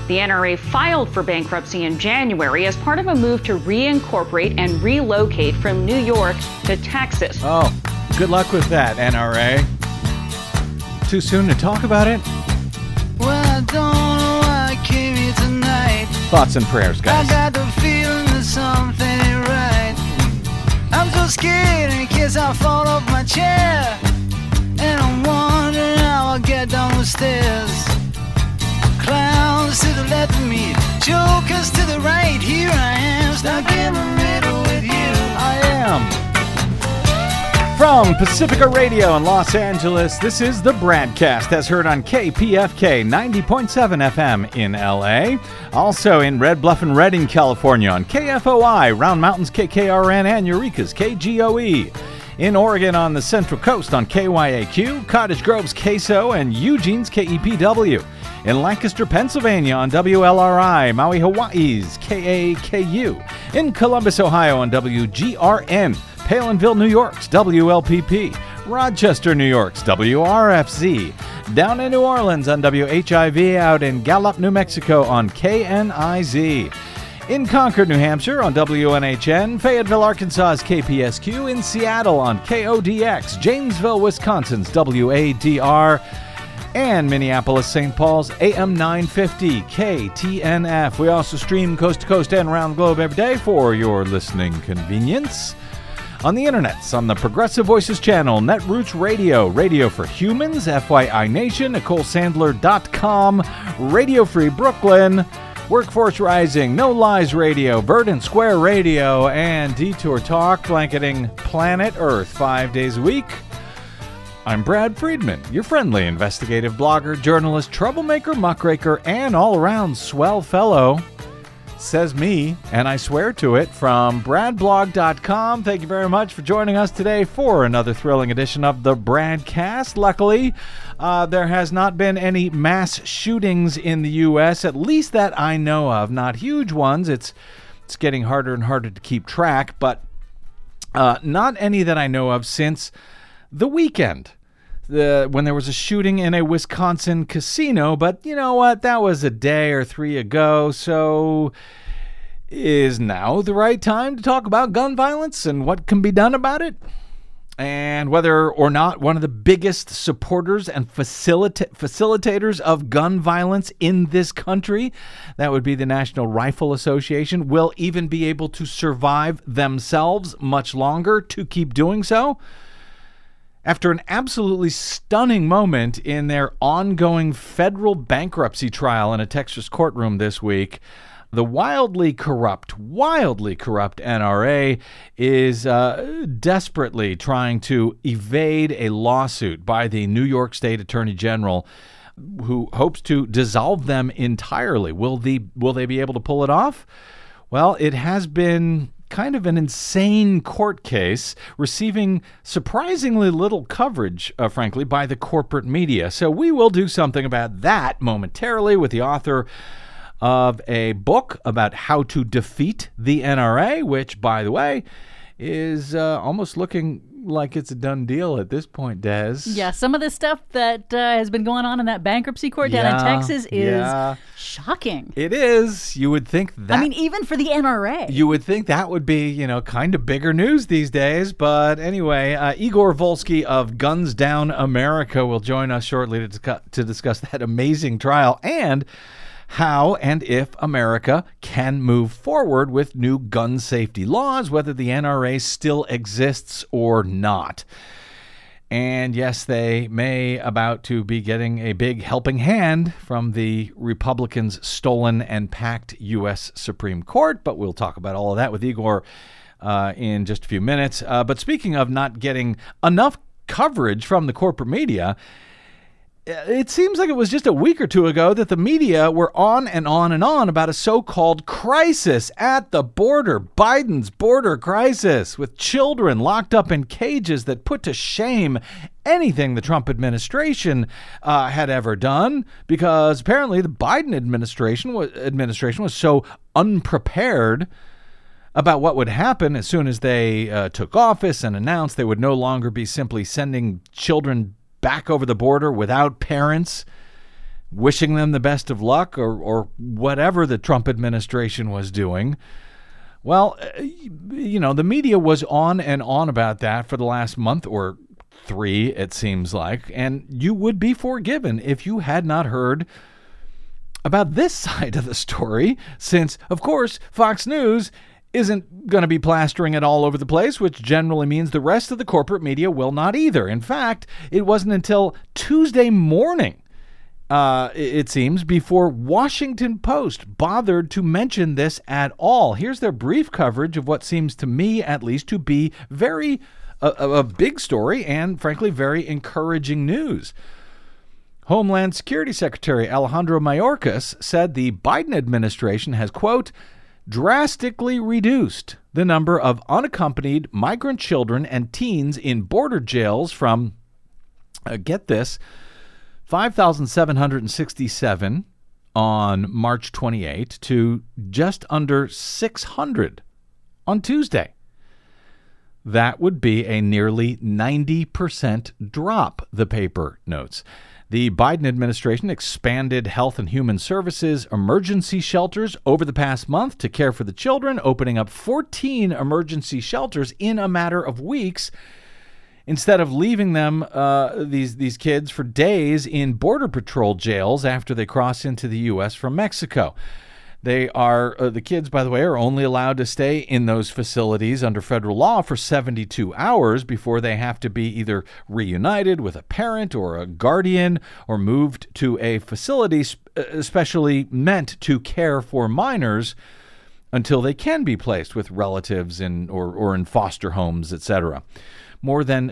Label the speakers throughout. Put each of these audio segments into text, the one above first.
Speaker 1: The NRA filed for bankruptcy in January as part of a move to reincorporate and relocate from New York to Texas.
Speaker 2: Oh, good luck with that, NRA. Too soon to talk about it?
Speaker 3: Well, I don't know why I came here tonight.
Speaker 2: Thoughts and prayers, guys.
Speaker 3: I got the feeling that something ain't right. I'm so scared in case I fall off my chair. And I'm wondering how I'll get down the stairs. Clowns to the left of me, jokers to the right. Here I am, stuck in the middle with you.
Speaker 2: I am. From Pacifica Radio in Los Angeles, this is the Bradcast, as heard on KPFK 90.7 FM in LA. Also in Red Bluff and Redding, California on KFOI, Round Mountains KKRN, and Eureka's KGOE. In Oregon on the Central Coast on KYAQ, Cottage Grove's KSO, and Eugene's KEPW. In Lancaster, Pennsylvania on WLRI, Maui, Hawaii's KAKU. In Columbus, Ohio on WGRN. Palinville, New York's WLPP, Rochester, New York's WRFZ, down in New Orleans on WHIV, out in Gallup, New Mexico on KNIZ, in Concord, New Hampshire on WNHN, Fayetteville, Arkansas's KPSQ, in Seattle on KODX, Janesville, Wisconsin's WADR, and Minneapolis, St. Paul's AM 950 KTNF. We also stream coast to coast and around the globe every day for your listening convenience. On the internets, on the Progressive Voices channel, Netroots Radio, Radio for Humans, FYI Nation, NicoleSandler.com, Radio Free Brooklyn, Workforce Rising, No Lies Radio, Verdant Square Radio, and Detour Talk, blanketing planet Earth 5 days a week. I'm Brad Friedman, your friendly investigative blogger, journalist, troublemaker, muckraker, and all-around swell fellow. Says me, and I swear to it, from bradblog.com. Thank you very much for joining us today for another thrilling edition of the Bradcast. Luckily, there has not been any mass shootings in the U.S., at least that I know of. Not huge ones. It's getting harder and harder to keep track, but not any that I know of since the weekend. When there was a shooting in a Wisconsin casino, but you know what? That was a day or three ago, so is now the right time to talk about gun violence and what can be done about it? And whether or not one of the biggest supporters and facilitators of gun violence in this country, that would be the National Rifle Association, will even be able to survive themselves much longer to keep doing so? After an absolutely stunning moment in their ongoing federal bankruptcy trial in a Texas courtroom this week, the wildly corrupt NRA is desperately trying to evade a lawsuit by the New York State Attorney General, who hopes to dissolve them entirely. Will they be able to pull it off? Well, it has been kind of an insane court case, receiving surprisingly little coverage, frankly, by the corporate media. So we will do something about that momentarily with the author of a book about how to defeat the NRA, which, by the way, is almost looking like it's a done deal at this point, Des.
Speaker 4: Yeah, some of the stuff that has been going on in that bankruptcy court down in Texas is shocking.
Speaker 2: It is. You would think that.
Speaker 4: I mean, even for the NRA.
Speaker 2: You would think that would be, kind of bigger news these days. But anyway, Igor Volsky of Guns Down America will join us shortly to discuss that amazing trial and how and if America can move forward with new gun safety laws, whether the NRA still exists or not. And yes, they may about to be getting a big helping hand from the Republicans' stolen and packed U.S. Supreme Court, but we'll talk about all of that with Igor in just a few minutes. But speaking of not getting enough coverage from the corporate media, it seems like it was just a week or two ago that the media were on and on and on about a so-called crisis at the border, Biden's border crisis, with children locked up in cages that put to shame anything the Trump administration had ever done, because apparently the Biden administration was so unprepared about what would happen as soon as they took office and announced they would no longer be simply sending children back over the border without parents. wishing them the best of luck or whatever the Trump administration was doing. Well, the media was on and on about that for the last month or 3, it seems like, and you would be forgiven if you had not heard about this side of the story, since, of course, Fox News isn't going to be plastering it all over the place, which generally means the rest of the corporate media will not either. In fact, it wasn't until Tuesday morning, it seems, before Washington Post bothered to mention this at all. Here's their brief coverage of what seems to me, at least, to be a big story and, frankly, very encouraging news. Homeland Security Secretary Alejandro Mayorkas said the Biden administration has, quote, drastically reduced the number of unaccompanied migrant children and teens in border jails from, get this, 5,767 on March 28 to just under 600 on Tuesday. That would be a nearly 90% drop, the paper notes. The Biden administration expanded Health and Human Services emergency shelters over the past month to care for the children, opening up 14 emergency shelters in a matter of weeks, instead of leaving them, these kids, for days in Border Patrol jails after they cross into the U.S. from Mexico. They are, the kids, by the way, are only allowed to stay in those facilities under federal law for 72 hours before they have to be either reunited with a parent or a guardian or moved to a facility especially meant to care for minors until they can be placed with relatives or in foster homes, etc. More than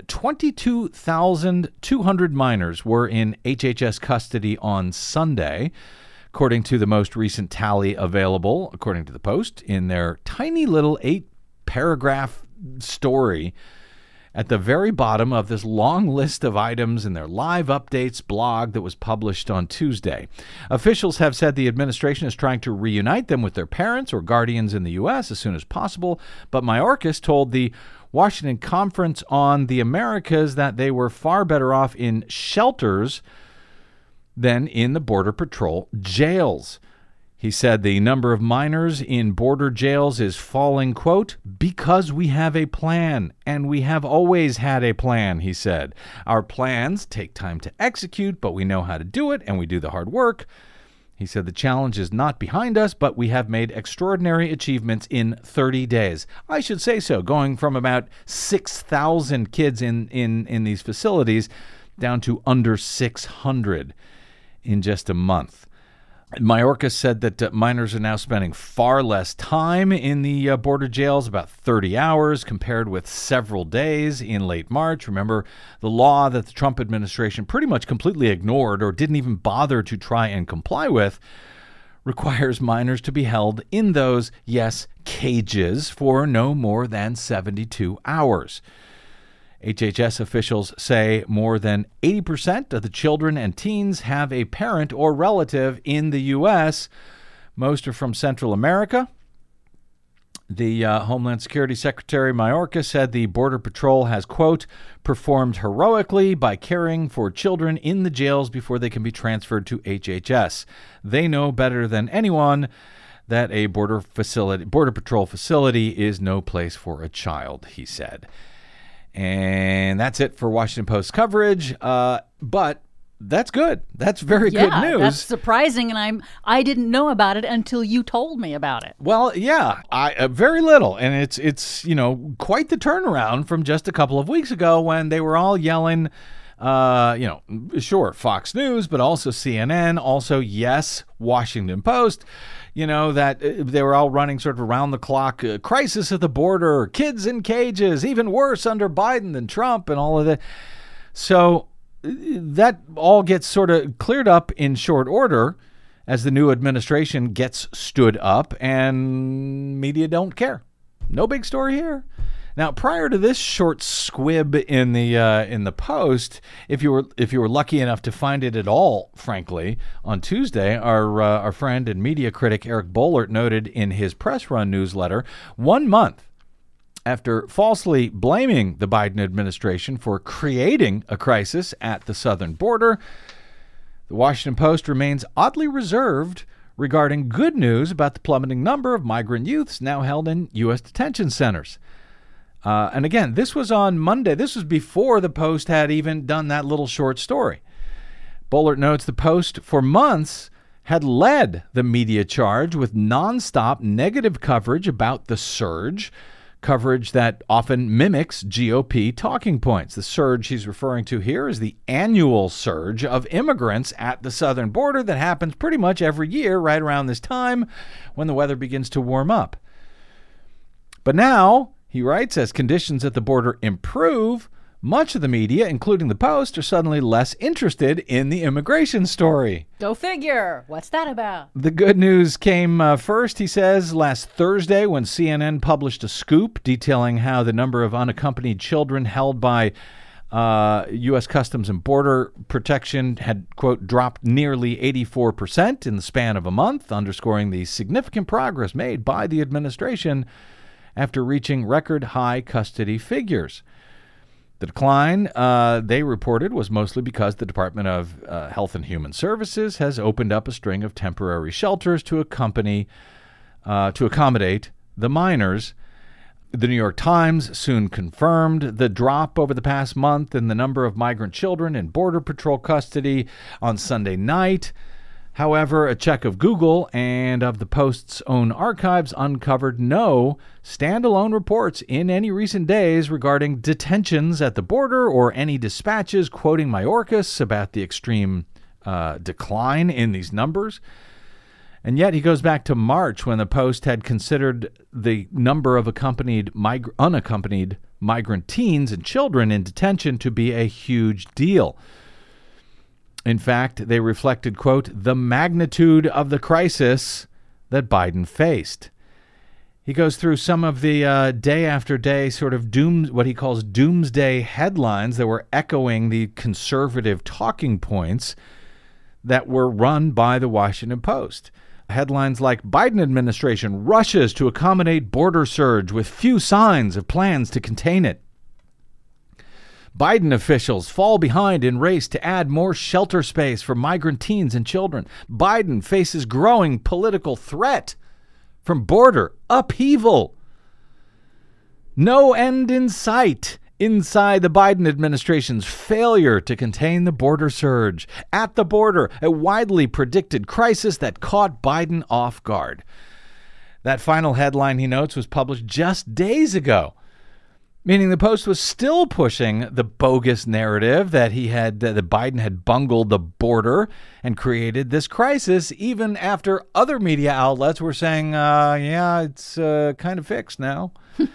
Speaker 2: 22,200 minors were in HHS custody on Sunday, according to the most recent tally available, according to the Post, in their tiny little 8-paragraph story at the very bottom of this long list of items in their live updates blog that was published on Tuesday. Officials have said the administration is trying to reunite them with their parents or guardians in the U.S. as soon as possible, but Mayorkas told the Washington Conference on the Americas that they were far better off in shelters than in the Border Patrol jails. He said the number of minors in border jails is falling, quote, because we have a plan, and we have always had a plan, he said. Our plans take time to execute, but we know how to do it, and we do the hard work. He said the challenge is not behind us, but we have made extraordinary achievements in 30 days. I should say so, going from about 6,000 kids in these facilities down to under 600 in just a month. Mayorkas said that minors are now spending far less time in the border jails, about 30 hours, compared with several days in late March. Remember, the law that the Trump administration pretty much completely ignored or didn't even bother to try and comply with requires minors to be held in those, yes, cages for no more than 72 hours. HHS officials say more than 80% of the children and teens have a parent or relative in the U.S. Most are from Central America. The Homeland Security Secretary Mayorkas said the Border Patrol has, quote, performed heroically by caring for children in the jails before they can be transferred to HHS. They know better than anyone that a Border Patrol facility is no place for a child, he said. And that's it for Washington Post coverage. But that's good. That's very good news.
Speaker 4: That's surprising, and I didn't know about it until you told me about it.
Speaker 2: Well, yeah, very little, and it's quite the turnaround from just a couple of weeks ago when they were all yelling. Sure, Fox News, but also CNN, also, yes, Washington Post, that they were all running sort of around the clock, crisis at the border, kids in cages, even worse under Biden than Trump and all of that. So that all gets sort of cleared up in short order as the new administration gets stood up and media don't care. No big story here. Now, prior to this short squib in the Post, if you were lucky enough to find it at all, frankly, on Tuesday, our friend and media critic Eric Boehlert noted in his Press Run newsletter, 1 month after falsely blaming the Biden administration for creating a crisis at the southern border, The Washington Post remains oddly reserved regarding good news about the plummeting number of migrant youths now held in U.S. detention centers. And again, this was on Monday. This was before the Post had even done that little short story. Boehlert notes the Post, for months, had led the media charge with nonstop negative coverage about the surge, coverage that often mimics GOP talking points. The surge he's referring to here is the annual surge of immigrants at the southern border that happens pretty much every year right around this time when the weather begins to warm up. But now, he writes, as conditions at the border improve, much of the media, including the Post, are suddenly less interested in the immigration story.
Speaker 4: Go figure. What's that about?
Speaker 2: The good news came first, he says, last Thursday when CNN published a scoop detailing how the number of unaccompanied children held by U.S. Customs and Border Protection had, quote, dropped nearly 84% in the span of a month, underscoring the significant progress made by the administration after reaching record high custody figures. The decline, they reported, was mostly because the Department of Health and Human Services has opened up a string of temporary shelters to accommodate the minors. The New York Times soon confirmed the drop over the past month in the number of migrant children in Border Patrol custody on Sunday night. However, a check of Google and of the Post's own archives uncovered no standalone reports in any recent days regarding detentions at the border or any dispatches quoting Mayorkas about the extreme decline in these numbers. And yet he goes back to March when the Post had considered the number of unaccompanied migrant teens and children in detention to be a huge deal. In fact, they reflected, quote, the magnitude of the crisis that Biden faced. He goes through some of the day after day sort of what he calls doomsday headlines that were echoing the conservative talking points that were run by the Washington Post. Headlines like Biden administration rushes to accommodate border surge with few signs of plans to contain it. Biden officials fall behind in race to add more shelter space for migrant teens and children. Biden faces growing political threat from border upheaval. No end in sight inside the Biden administration's failure to contain the border surge. At the border, a widely predicted crisis that caught Biden off guard. That final headline, he notes, was published just days ago, meaning the Post was still pushing the bogus narrative that that Biden had bungled the border and created this crisis, even after other media outlets were saying, it's kind of fixed now.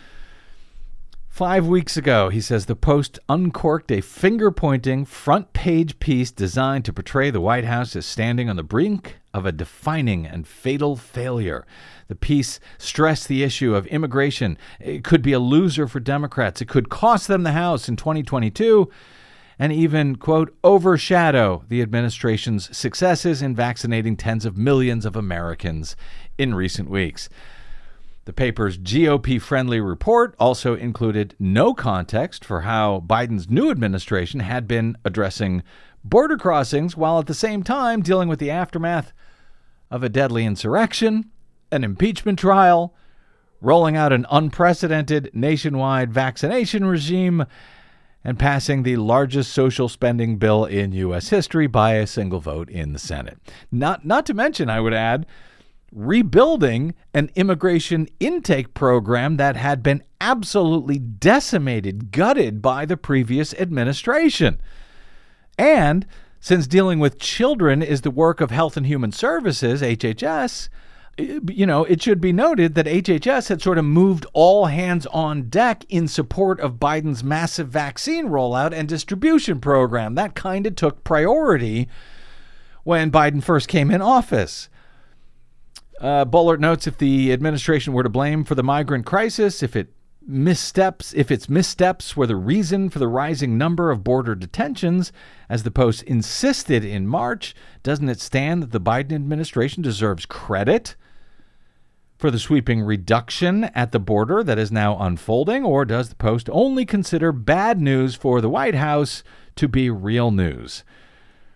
Speaker 2: 5 weeks ago, he says, the Post uncorked a finger-pointing front-page piece designed to portray the White House as standing on the brink of a defining and fatal failure. The piece stressed the issue of immigration. It could be a loser for Democrats. It could cost them the House in 2022 and even, quote, overshadow the administration's successes in vaccinating tens of millions of Americans in recent weeks. The paper's GOP-friendly report also included no context for how Biden's new administration had been addressing border crossings while at the same time dealing with the aftermath of a deadly insurrection, an impeachment trial, rolling out an unprecedented nationwide vaccination regime, and passing the largest social spending bill in U.S. history by a single vote in the Senate. Not to mention, I would add, rebuilding an immigration intake program that had been absolutely decimated, gutted by the previous administration. And since dealing with children is the work of Health and Human Services, HHS, it should be noted that HHS had sort of moved all hands on deck in support of Biden's massive vaccine rollout and distribution program. That kind of took priority when Biden first came in office. Boehlert notes if the administration were to blame for the migrant crisis, if its missteps were the reason for the rising number of border detentions, as the Post insisted in March, doesn't it stand that the Biden administration deserves credit for the sweeping reduction at the border that is now unfolding, or does the Post only consider bad news for the White House to be real news?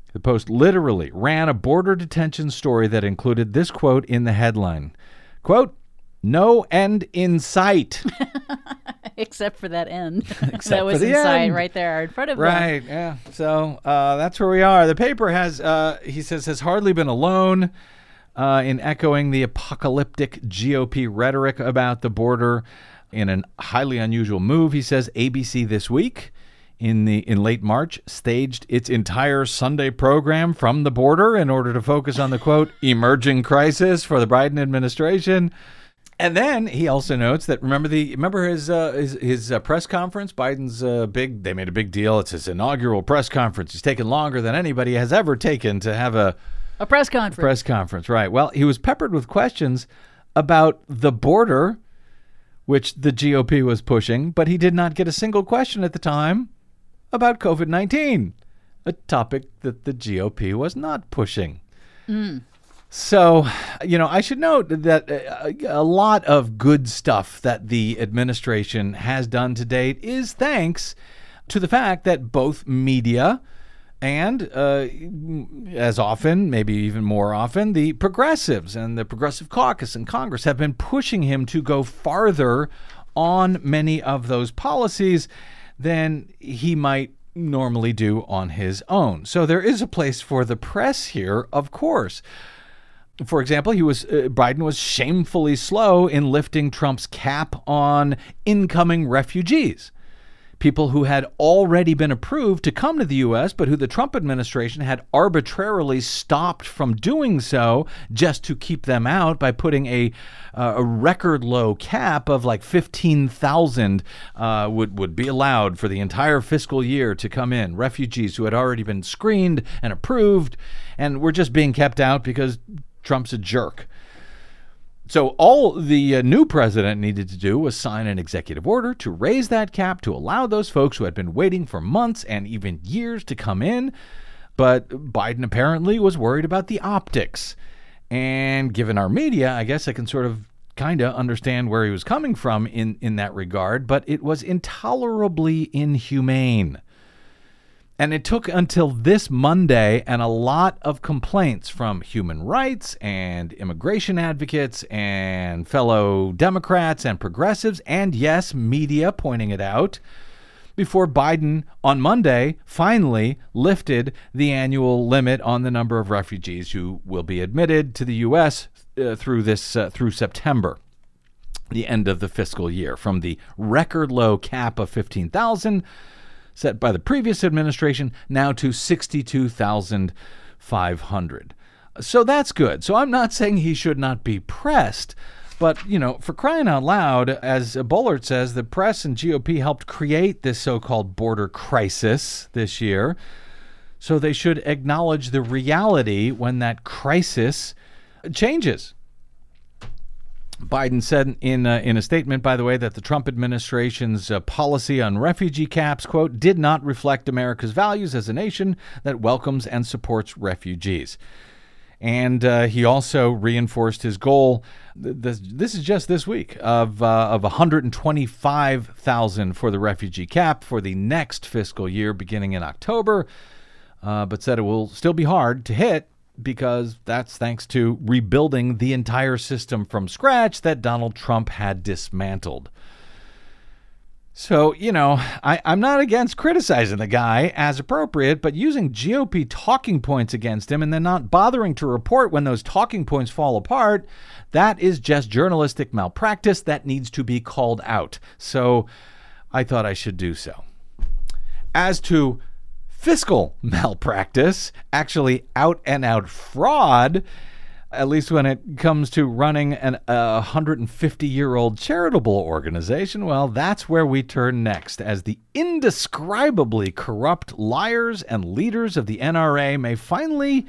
Speaker 2: The Post literally ran a border detention story that included this quote in the headline. Quote, "No end in sight."
Speaker 4: Except for that end.
Speaker 2: Except
Speaker 4: that was
Speaker 2: for the
Speaker 4: in sight
Speaker 2: end.
Speaker 4: right there in front of them.
Speaker 2: Right, yeah. So that's where we are. The paper has, he says, has hardly been alone in echoing the apocalyptic GOP rhetoric about the border in a highly unusual move. He says ABC This Week in late March staged its entire Sunday program from the border in order to focus on the, quote, emerging crisis for the Biden administration. And then he also notes that remember his press conference. Biden's they made a big deal. It's his inaugural press conference. It's taken longer than anybody has ever taken to have a
Speaker 4: press conference.
Speaker 2: Press conference, right? Well, he was peppered with questions about the border, which the GOP was pushing, but he did not get a single question at the time about COVID-19, a topic that the GOP was not pushing. So, I should note that a lot of good stuff that the administration has done to date is thanks to the fact that both media and, as often, maybe even more often, the progressives and the Progressive Caucus in Congress have been pushing him to go farther on many of those policies than he might normally do on his own. So there is a place for the press here, of course. For example, Biden was shamefully slow in lifting Trump's cap on incoming refugees, people who had already been approved to come to the U.S., but who the Trump administration had arbitrarily stopped from doing so just to keep them out by putting a record low cap of like 15,000 would be allowed for the entire fiscal year to come in, refugees who had already been screened and approved and were just being kept out because Trump's a jerk. So all the new president needed to do was sign an executive order to raise that cap to allow those folks who had been waiting for months and even years to come in. But Biden apparently was worried about the optics. And given our media, I guess I can sort of kind of understand where he was coming from in that regard, but it was intolerably inhumane. And it took until this Monday and a lot of complaints from human rights and immigration advocates and fellow Democrats and progressives and, yes, media pointing it out, before Biden on Monday finally lifted the annual limit on the number of refugees who will be admitted to the U.S. through September, the end of the fiscal year, from the record low cap of 15,000 set by the previous administration, now to 62,500. So that's good. So I'm not saying he should not be pressed, but, for crying out loud, as Bullard says, the press and GOP helped create this so-called border crisis this year. So they should acknowledge the reality when that crisis changes. Biden said in a statement, by the way, that the Trump administration's policy on refugee caps, quote, did not reflect America's values as a nation that welcomes and supports refugees. And he also reinforced his goal, this is just this week, of 125,000 for the refugee cap for the next fiscal year beginning in October, but said it will still be hard to hit, because that's thanks to rebuilding the entire system from scratch that Donald Trump had dismantled. So, I'm not against criticizing the guy as appropriate, but using GOP talking points against him and then not bothering to report when those talking points fall apart, that is just journalistic malpractice that needs to be called out. So I thought I should do so. As to fiscal malpractice, actually out-and-out fraud, at least when it comes to running a 150-year-old charitable organization, well, that's where we turn next, as the indescribably corrupt liars and leaders of the NRA may finally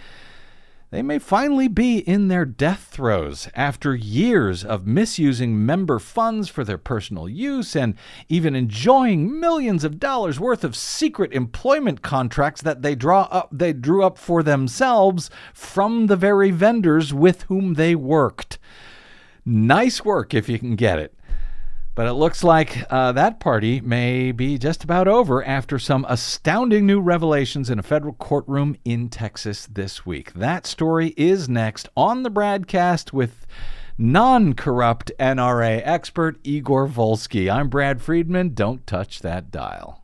Speaker 2: be in their death throes after years of misusing member funds for their personal use and even enjoying millions of dollars worth of secret employment contracts that they drew up for themselves from the very vendors with whom they worked. Nice work if you can get it. But it looks like that party may be just about over after some astounding new revelations in a federal courtroom in Texas this week. That story is next on the Bradcast with non-corrupt NRA expert Igor Volsky. I'm Brad Friedman. Don't touch that dial.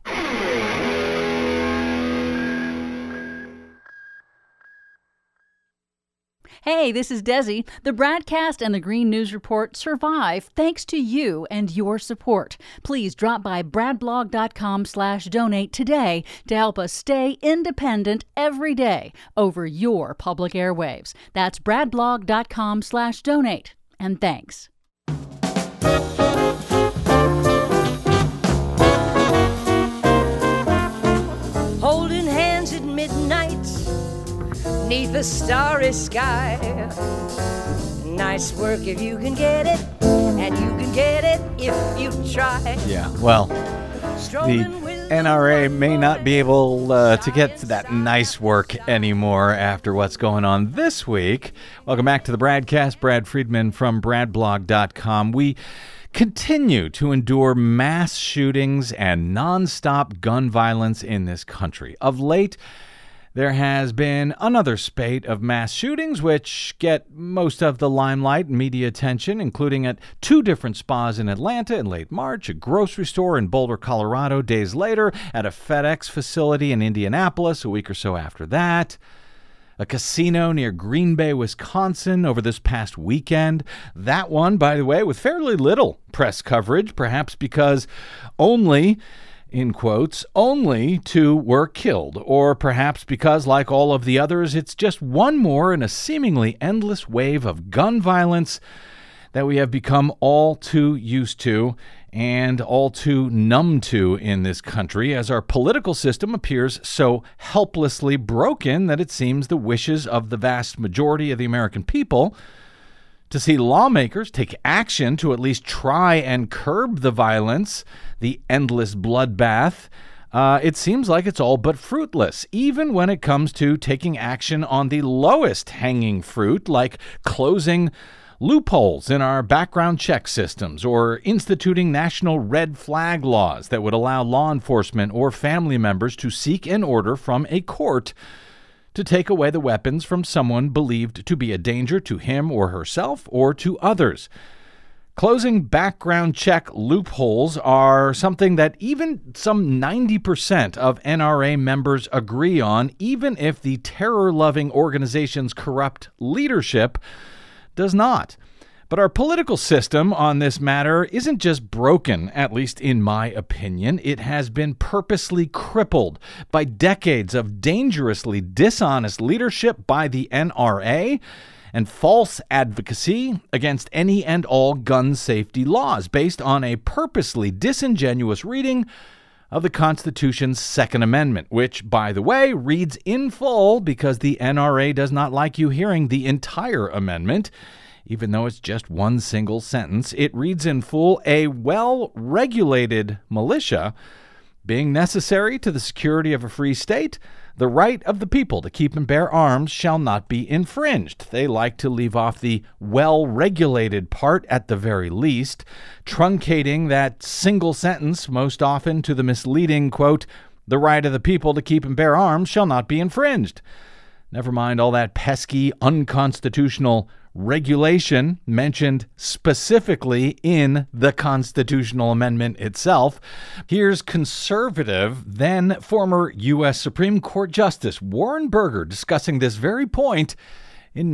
Speaker 4: Hey, this is Desi. The Bradcast and the Green News Report survive thanks to you and your support. Please drop by bradblog.com/donate today to help us stay independent every day over your public airwaves. That's bradblog.com/donate. And thanks.
Speaker 5: Holding hands at midnight 'neath a starry sky. Nice work if you can get it, and you can get it if you try.
Speaker 2: Yeah, well, the NRA may not be able to get to that nice work anymore after what's going on this week. Welcome back to the Bradcast. Brad Friedman from bradblog.com. We continue to endure mass shootings and nonstop gun violence in this country. Of late, there has been another spate of mass shootings which get most of the limelight and media attention, including at two different spas in Atlanta in late March, a grocery store in Boulder, Colorado days later, at a FedEx facility in Indianapolis a week or so after that, a casino near Green Bay, Wisconsin over this past weekend. That one, by the way, with fairly little press coverage, perhaps because only, in quotes, only 2 were killed, or perhaps because, like all of the others, it's just one more in a seemingly endless wave of gun violence that we have become all too used to and all too numb to in this country, as our political system appears so helplessly broken that it seems the wishes of the vast majority of the American people to see lawmakers take action to at least try and curb the violence, the endless bloodbath, it seems like it's all but fruitless, even when it comes to taking action on the lowest hanging fruit, like closing loopholes in our background check systems or instituting national red flag laws that would allow law enforcement or family members to seek an order from a court to take away the weapons from someone believed to be a danger to him or herself or to others. Closing background check loopholes are something that even some 90% of NRA members agree on, even if the terror-loving organization's corrupt leadership does not. But our political system on this matter isn't just broken, at least in my opinion. It has been purposely crippled by decades of dangerously dishonest leadership by the NRA and false advocacy against any and all gun safety laws based on a purposely disingenuous reading of the Constitution's Second Amendment, which, by the way, reads in full because the NRA does not like you hearing the entire amendment. Even though it's just one single sentence, it reads in full, a well-regulated militia being necessary to the security of a free state, the right of the people to keep and bear arms shall not be infringed. They like to leave off the well-regulated part at the very least, truncating that single sentence most often to the misleading, quote, the right of the people to keep and bear arms shall not be infringed. Never mind all that pesky, unconstitutional regulation mentioned specifically in the constitutional amendment itself. Here's conservative, then former U.S. Supreme Court Justice Warren Burger discussing this very point in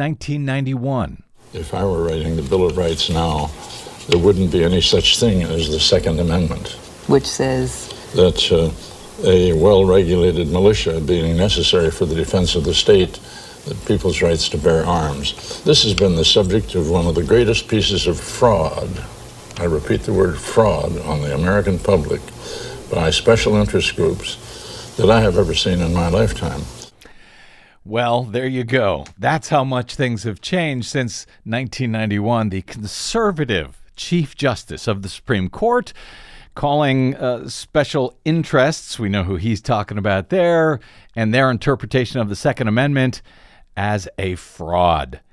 Speaker 2: 1991.
Speaker 6: If I were writing the Bill of Rights now, there wouldn't be any such thing as the Second Amendment.
Speaker 7: Which says?
Speaker 6: That a well-regulated militia being necessary for the defense of the state, the people's rights to bear arms. This has been the subject of one of the greatest pieces of fraud, I repeat the word fraud, on the American public by special interest groups that I have ever seen in my lifetime.
Speaker 2: Well, there you go. That's how much things have changed since 1991. The conservative Chief Justice of the Supreme Court calling special interests, we know who he's talking about there, and their interpretation of the Second Amendment as a fraud.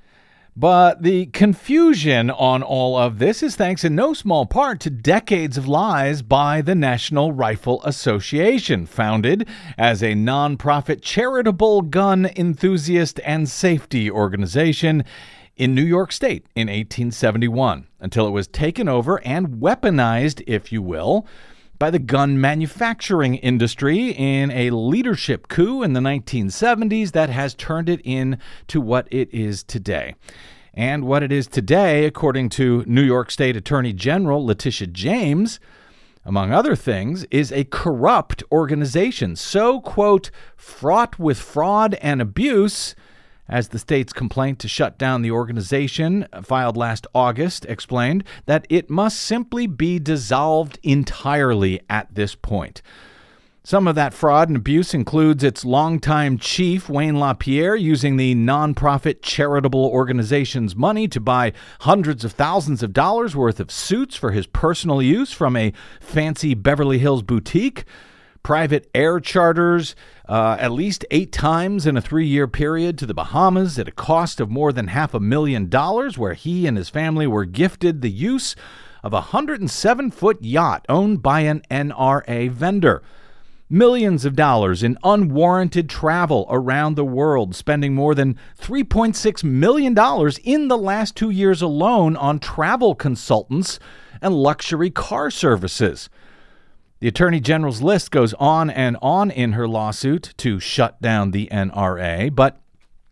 Speaker 2: But the confusion on all of this is thanks in no small part to decades of lies by the National Rifle Association, founded as a nonprofit charitable gun enthusiast and safety organization in New York State in 1871, until it was taken over and weaponized, if you will, by the gun manufacturing industry in a leadership coup in the 1970s that has turned it into what it is today. And what it is today, according to New York State Attorney General Letitia James, among other things, is a corrupt organization, so, quote, fraught with fraud and abuse, as the state's complaint to shut down the organization, filed last August, explained, that it must simply be dissolved entirely at this point. Some of that fraud and abuse includes its longtime chief, Wayne LaPierre, using the nonprofit charitable organization's money to buy hundreds of thousands of dollars worth of suits for his personal use from a fancy Beverly Hills boutique, private air charters at least 8 times in a 3-year period to the Bahamas at a cost of more than $500,000, where he and his family were gifted the use of a 107-foot yacht owned by an NRA vendor. Millions of dollars in unwarranted travel around the world, spending more than $3.6 million in the last 2 years alone on travel consultants and luxury car services. The Attorney General's list goes on in her lawsuit to shut down the NRA, but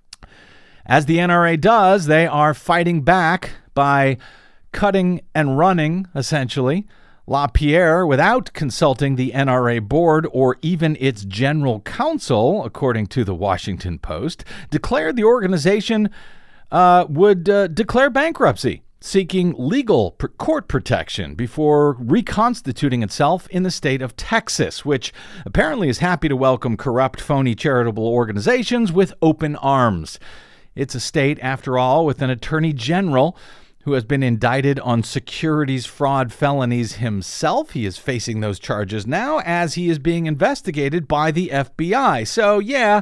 Speaker 2: as the NRA does, they are fighting back by cutting and running, essentially. LaPierre, without consulting the NRA board or even its general counsel, according to the Washington Post, declared the organization would declare bankruptcy, seeking legal court protection before reconstituting itself in the state of Texas, which apparently is happy to welcome corrupt, phony charitable organizations with open arms. It's a state, after all, with an attorney general who has been indicted on securities fraud felonies himself. He is facing those charges now as he is being investigated by the FBI. So, yeah,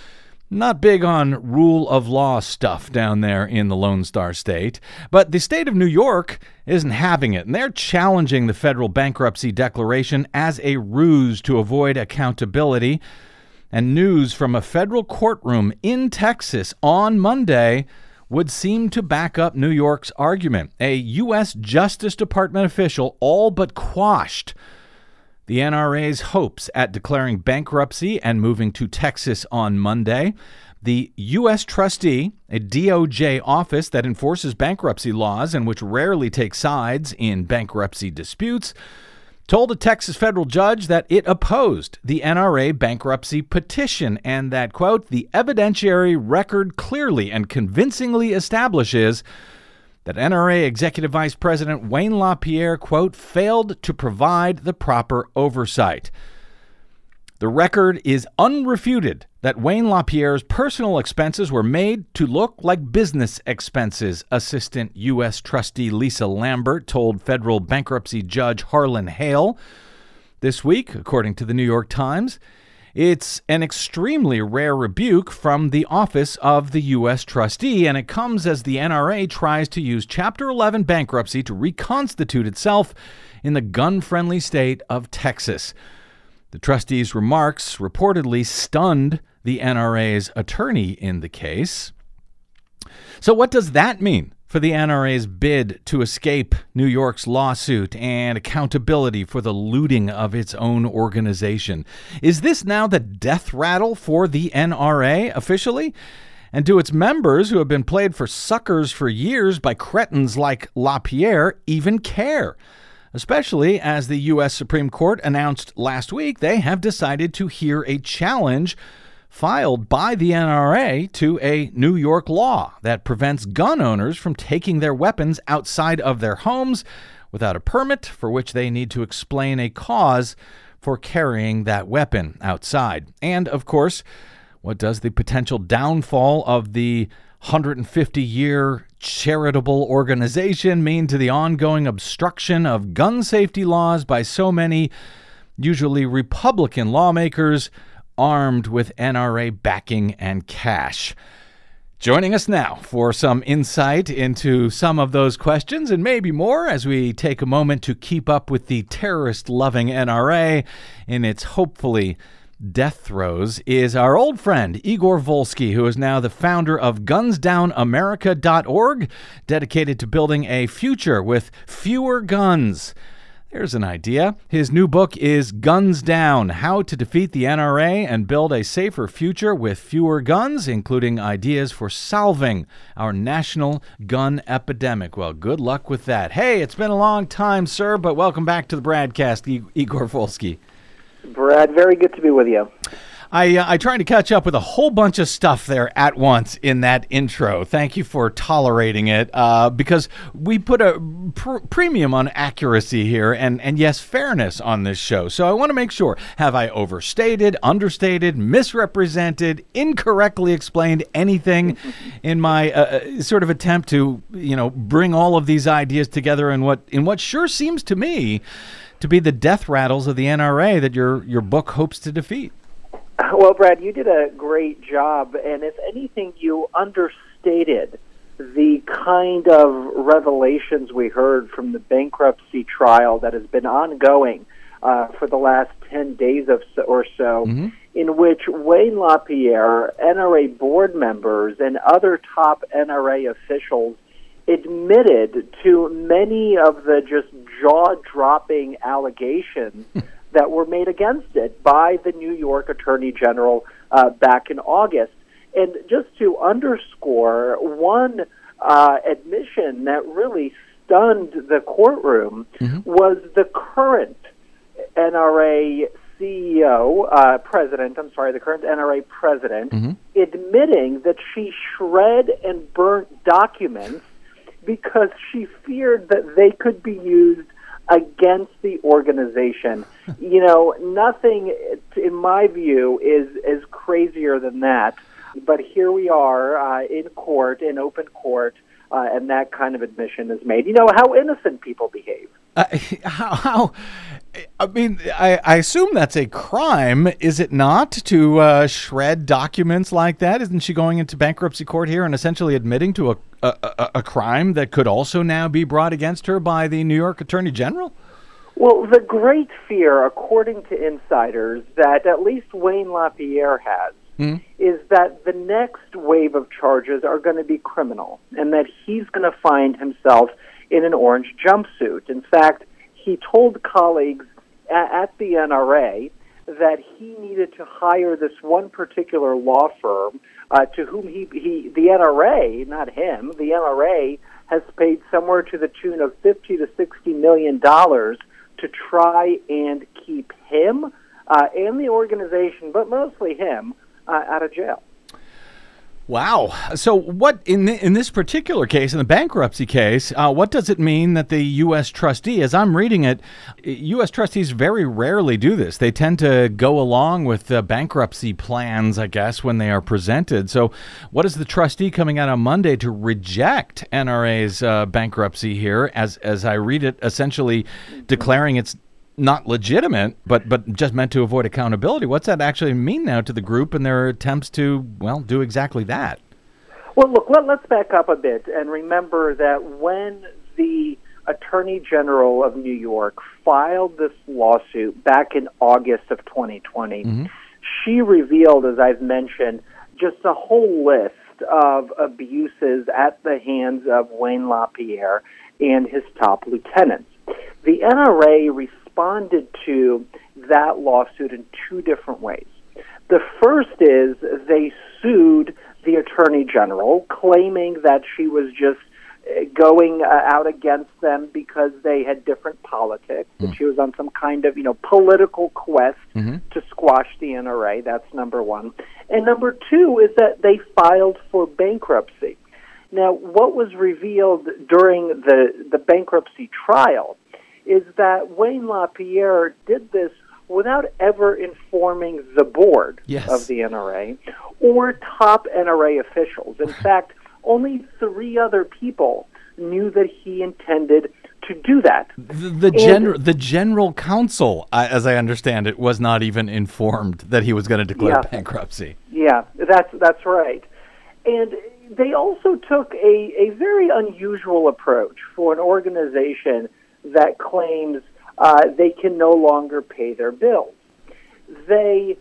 Speaker 2: not big on rule of law stuff down there in the Lone Star State. But the state of New York isn't having it, and they're challenging the federal bankruptcy declaration as a ruse to avoid accountability. And news from a federal courtroom in Texas on Monday would seem to back up New York's argument. A U.S. Justice Department official all but quashed the NRA's hopes at declaring bankruptcy and moving to Texas on Monday. The U.S. trustee, a DOJ office that enforces bankruptcy laws and which rarely takes sides in bankruptcy disputes, told a Texas federal judge that it opposed the NRA bankruptcy petition and that, quote, the evidentiary record clearly and convincingly establishes that NRA Executive Vice President Wayne LaPierre, quote, failed to provide the proper oversight. The record is unrefuted that Wayne LaPierre's personal expenses were made to look like business expenses, Assistant U.S. Trustee Lisa Lambert told federal bankruptcy judge Harlan Hale this week, according to the New York Times. It's an extremely rare rebuke from the office of the U.S. trustee, and it comes as the NRA tries to use Chapter 11 bankruptcy to reconstitute itself in the gun-friendly state of Texas. The trustee's remarks reportedly stunned the NRA's attorney in the case. So what does that mean for the NRA's bid to escape New York's lawsuit and accountability for the looting of its own organization? Is this now the death rattle for the NRA officially? And do its members, who have been played for suckers for years by cretins like LaPierre, even care? Especially as the U.S. Supreme Court announced last week they have decided to hear a challenge filed by the NRA to a New York law that prevents gun owners from taking their weapons outside of their homes without a permit, for which they need to explain a cause for carrying that weapon outside. And, of course, what does the potential downfall of the 150-year charitable organization mean to the ongoing obstruction of gun safety laws by so many, usually Republican lawmakers, armed with NRA backing and cash? Joining us now for some insight into some of those questions and maybe more as we take a moment to keep up with the terrorist-loving NRA in its hopefully death throes is our old friend Igor Volsky, who is now the founder of GunsDownAmerica.org, dedicated to building a future with fewer guns. There's an idea. His new book is Guns Down, How to Defeat the NRA and Build a Safer Future with Fewer Guns, including ideas for solving our national gun epidemic. Well, good luck with that. Hey, it's been a long time, sir, but welcome back to the Bradcast, Igor Volsky.
Speaker 7: Brad, very good to be with you.
Speaker 2: I tried to catch up with a whole bunch of stuff there at once in that intro. Thank you for tolerating it, because we put a premium on accuracy here and yes, fairness on this show. So I want to make sure, have I overstated, understated, misrepresented, incorrectly explained anything in my sort of attempt to, bring all of these ideas together in what sure seems to me to be the death rattles of the NRA that your book hopes to defeat?
Speaker 7: Well, Brad, you did a great job, and if anything, you understated the kind of revelations we heard from the bankruptcy trial that has been ongoing for the last 10 days or so, in which Wayne LaPierre, NRA board members, and other top NRA officials admitted to many of the just jaw-dropping allegations that were made against it by the New York Attorney General back in August. And just to underscore one admission that really stunned the courtroom was the current NRA the current NRA president, admitting that she shred and burnt documents because she feared that they could be used against the organization. Nothing, in my view, is crazier than that. But here we are in court, in open court, and that kind of admission is made. How innocent people behave.
Speaker 2: I assume that's a crime, is it not, to shred documents like that? Isn't she going into bankruptcy court here and essentially admitting to a crime that could also now be brought against her by the New York Attorney General?
Speaker 7: Well, the great fear, according to insiders, that at least Wayne LaPierre has, is that the next wave of charges are going to be criminal, and that he's going to find himself in an orange jumpsuit. In fact, he told colleagues at the NRA that he needed to hire this one particular law firm to whom the NRA, not him, the NRA has paid somewhere to the tune of $50 to $60 million to try and keep him and the organization, but mostly him, out of jail.
Speaker 2: Wow. So what, in this particular case, in the bankruptcy case, what does it mean that the U.S. trustee, as I'm reading it, U.S. trustees very rarely do this. They tend to go along with the bankruptcy plans, I guess, when they are presented. So what is the trustee coming out on Monday to reject NRA's bankruptcy here, as I read it, essentially declaring it's not legitimate, but just meant to avoid accountability? What's that actually mean now to the group and their attempts to, do exactly that?
Speaker 7: Well, look, let's back up a bit and remember that when the Attorney General of New York filed this lawsuit back in August of 2020, she revealed, as I've mentioned, just a whole list of abuses at the hands of Wayne LaPierre and his top lieutenants. The NRA responded to that lawsuit in two different ways. The first is they sued the Attorney General, claiming that she was just going out against them because they had different politics, that she was on some kind of, political quest to squash the NRA. That's number one. And number two is that they filed for bankruptcy. Now, what was revealed during the bankruptcy trial is that Wayne LaPierre did this without ever informing the board of the NRA or top NRA officials. In fact, only 3 other people knew that he intended to do that.
Speaker 2: The general counsel, as I understand it, was not even informed that he was going to declare bankruptcy.
Speaker 7: Yeah, that's right. And they also took a very unusual approach for an organization that claims they can no longer pay their bills. They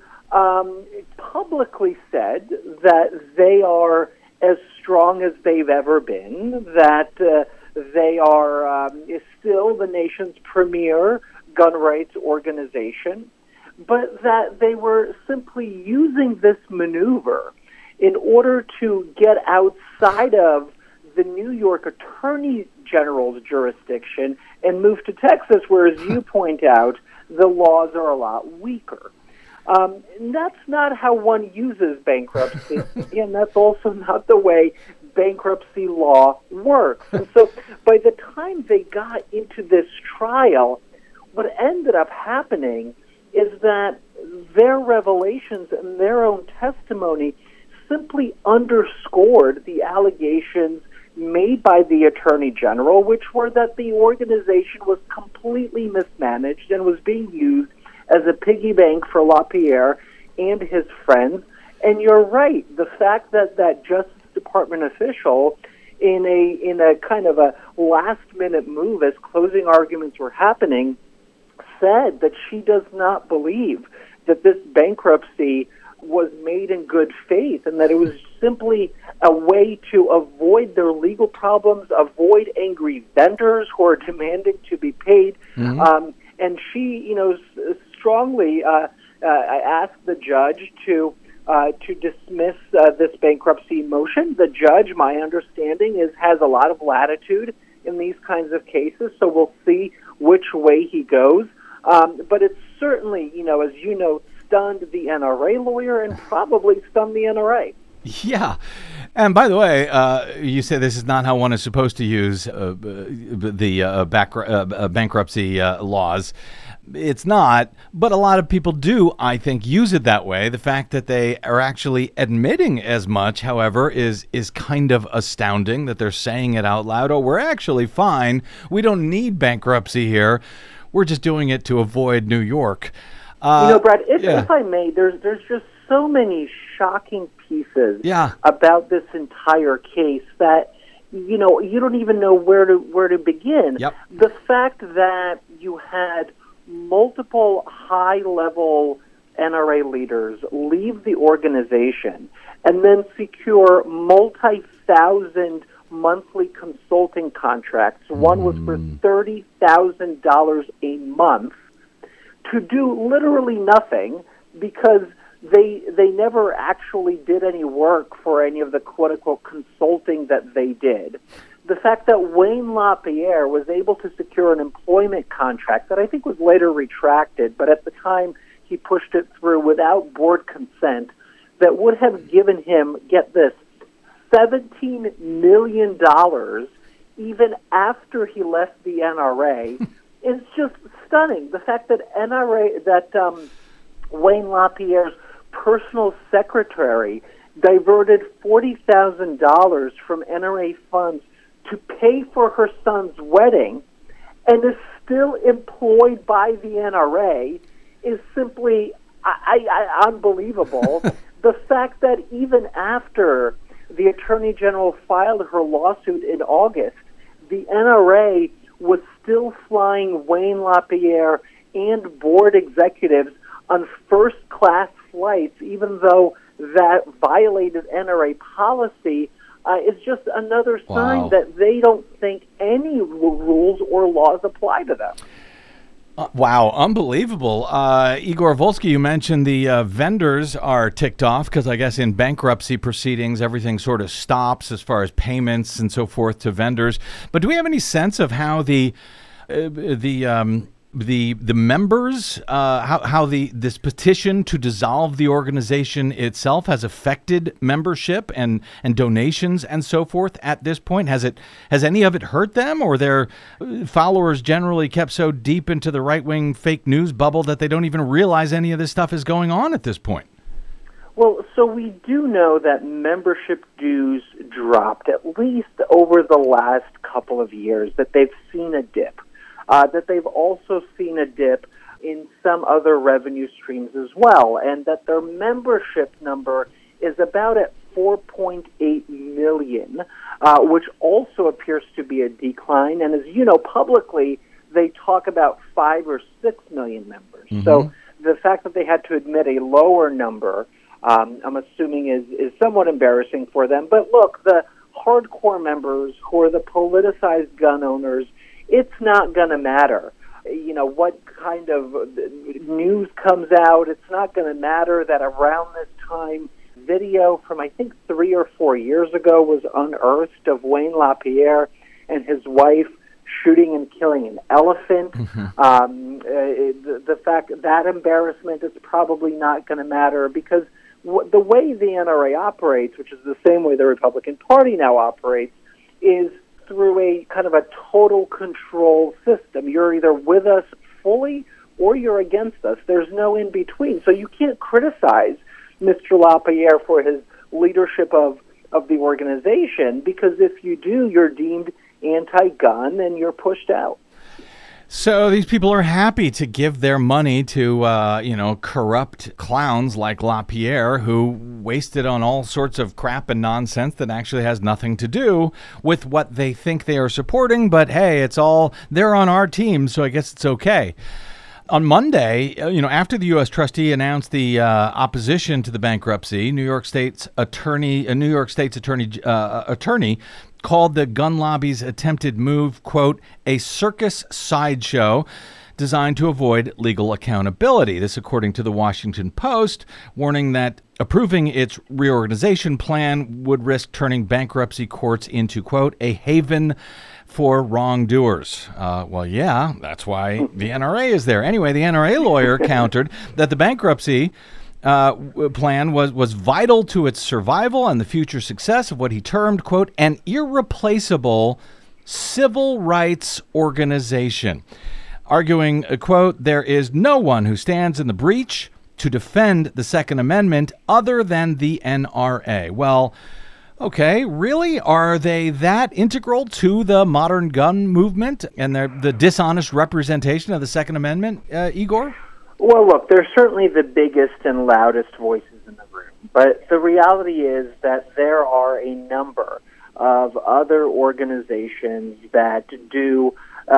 Speaker 7: publicly said that they are as strong as they've ever been, that they are still the nation's premier gun rights organization, but that they were simply using this maneuver in order to get outside of the New York Attorney General's jurisdiction and move to Texas, where, as you point out, the laws are a lot weaker. And that's not how one uses bankruptcy, and that's also not the way bankruptcy law works. And so by the time they got into this trial, what ended up happening is that their revelations and their own testimony simply underscored the allegations made by the Attorney General, which were that the organization was completely mismanaged and was being used as a piggy bank for LaPierre and his friends. And you're right, the fact that that Justice Department official, in a kind of a last-minute move as closing arguments were happening, said that she does not believe that this bankruptcy was made in good faith and that it was simply a way to avoid their legal problems, avoid angry vendors who are demanding to be paid. Mm-hmm. And she, strongly asked the judge to dismiss this bankruptcy motion. The judge, my understanding, has a lot of latitude in these kinds of cases, so we'll see which way he goes. But it's certainly, as you know, stunned the NRA lawyer and probably stunned the NRA.
Speaker 2: Yeah. And by the way, you say this is not how one is supposed to use the bankruptcy laws. It's not, but a lot of people do, I think, use it that way. The fact that they are actually admitting as much, however, is kind of astounding that they're saying it out loud. Oh, we're actually fine. We don't need bankruptcy here. We're just doing it to avoid New York.
Speaker 7: Brad, if I may, there's just so many shocking pieces about this entire case that you don't even know where to begin.
Speaker 2: Yep.
Speaker 7: The fact that you had multiple high-level NRA leaders leave the organization and then secure multi-thousand monthly consulting contracts. One was for $30,000 a month to do literally nothing because they never actually did any work for any of the quote-unquote consulting that they did. The fact that Wayne LaPierre was able to secure an employment contract that I think was later retracted, but at the time he pushed it through without board consent, that would have given him, get this, $17 million even after he left the NRA is just stunning. The fact that Wayne LaPierre's personal secretary diverted $40,000 from NRA funds to pay for her son's wedding and is still employed by the NRA is simply unbelievable. The fact that even after the Attorney General filed her lawsuit in August, the NRA was still flying Wayne LaPierre and board executives on first-class flights, even though that violated NRA policy, is just another sign that they don't think any rules or laws apply to them.
Speaker 2: Wow, unbelievable. Igor Volsky, you mentioned the vendors are ticked off because I guess in bankruptcy proceedings, everything sort of stops as far as payments and so forth to vendors. But do we have any sense of how the members, how this petition to dissolve the organization itself has affected membership and donations and so forth at this point? Has any of it hurt them, or their followers generally kept so deep into the right-wing fake news bubble that they don't even realize any of this stuff is going on at this point?
Speaker 7: Well, so we do know that membership dues dropped at least over the last couple of years, that they've seen a dip. That they've also seen a dip in some other revenue streams as well, and that their membership number is about at 4.8 million, which also appears to be a decline. And as you know, publicly, they talk about 5 or 6 million members.
Speaker 2: Mm-hmm.
Speaker 7: So the fact that they had to admit a lower number, I'm assuming is somewhat embarrassing for them. But look, the hardcore members who are the politicized gun owners, it's not going to matter. You know, what kind of news comes out, it's not going to matter that around this time, video from I think 3 or 4 years ago was unearthed of Wayne LaPierre and his wife shooting and killing an elephant. The fact that embarrassment is probably not going to matter because the way the NRA operates, which is the same way the Republican Party now operates, is through a kind of a total control system. You're either with us fully or you're against us. There's no in between. So you can't criticize Mr. LaPierre for his leadership of the organization, because if you do, you're deemed anti-gun and you're pushed out.
Speaker 2: So these people are happy to give their money to, corrupt clowns like LaPierre, who wasted on all sorts of crap and nonsense that actually has nothing to do with what they think they are supporting. But hey, they're on our team, so I guess it's okay. On Monday, after the U.S. trustee announced the opposition to the bankruptcy, a New York State's attorney called the gun lobby's attempted move, quote, a circus sideshow designed to avoid legal accountability. This, according to the Washington Post, warning that approving its reorganization plan would risk turning bankruptcy courts into, quote, a haven for wrongdoers. Yeah, that's why the NRA is there. Anyway, the NRA lawyer countered that the bankruptcy plan was vital to its survival and the future success of what he termed, quote, an irreplaceable civil rights organization. Arguing, quote, there is no one who stands in the breach to defend the Second Amendment other than the NRA. Well, okay, really? Are they that integral to the modern gun movement and the dishonest representation of the Second Amendment, Igor?
Speaker 7: Well, look, they're certainly the biggest and loudest voices in the room. But the reality is that there are a number of other organizations that do